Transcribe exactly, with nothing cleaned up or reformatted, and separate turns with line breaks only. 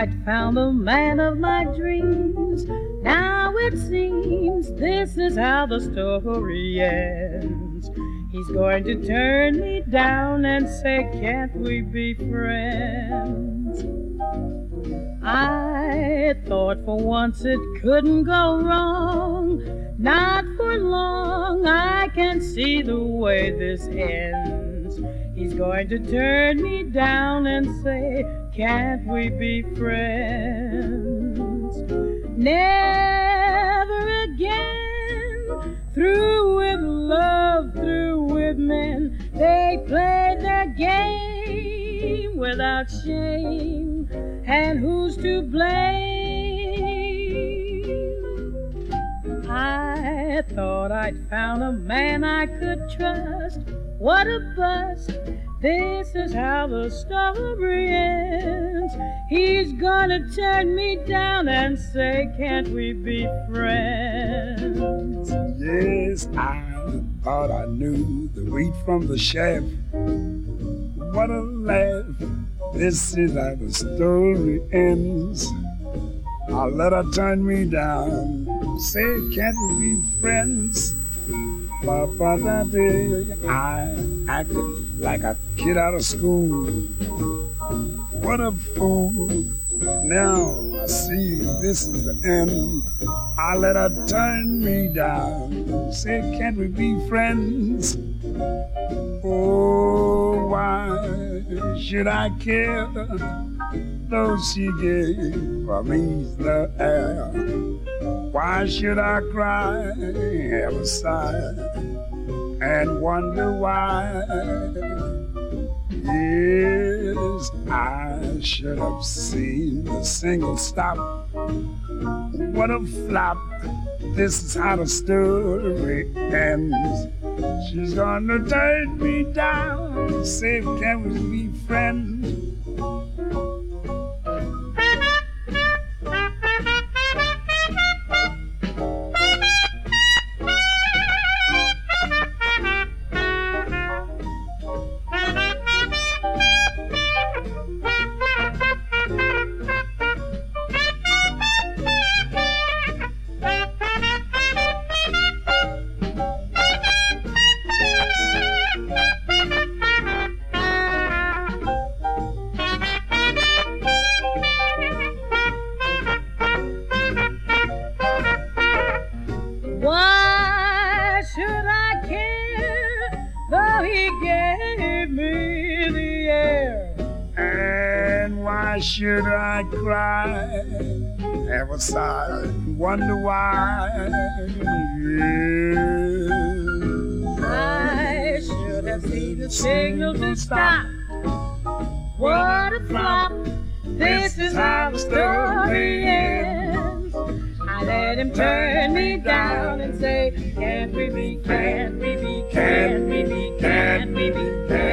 I'd found the man of my dreams. Now it seems this is how the story ends. He's going to turn me down and say, can't we be friends? I thought for once it couldn't go wrong. Not for long, I can see the way this ends. He's going to turn me down and say, can't we be friends? Never again, through with love, through with men. They play their game without shame, and who's to blame? I thought I'd found a man I could trust. What a bust. This is how the story ends. He's gonna turn me down and say, can't we be friends?
Yes, I thought I knew the wheat from the chaff. What a laugh. This is how the story ends. I let her turn me down, say, can't we be friends? Ba-ba-da-dee. I acted like a kid out of school. What a fool. Now I see this is the end. I let her turn me down, say, can't we be friends? Oh, why should I care? Though she gave me the air. Why should I cry, have a sigh, and wonder why? Yes, I should have seen the single stop. What a flop. This is how the story ends. She's gonna turn me down, say, can we be friends? Should I cry, have a sigh, and wonder why? Yes.
I should have seen the signal to stop. What a flop. This is how the story ends. I let him turn me down and say, can't we be, can't we be, can't we be, can't we be, can't we be.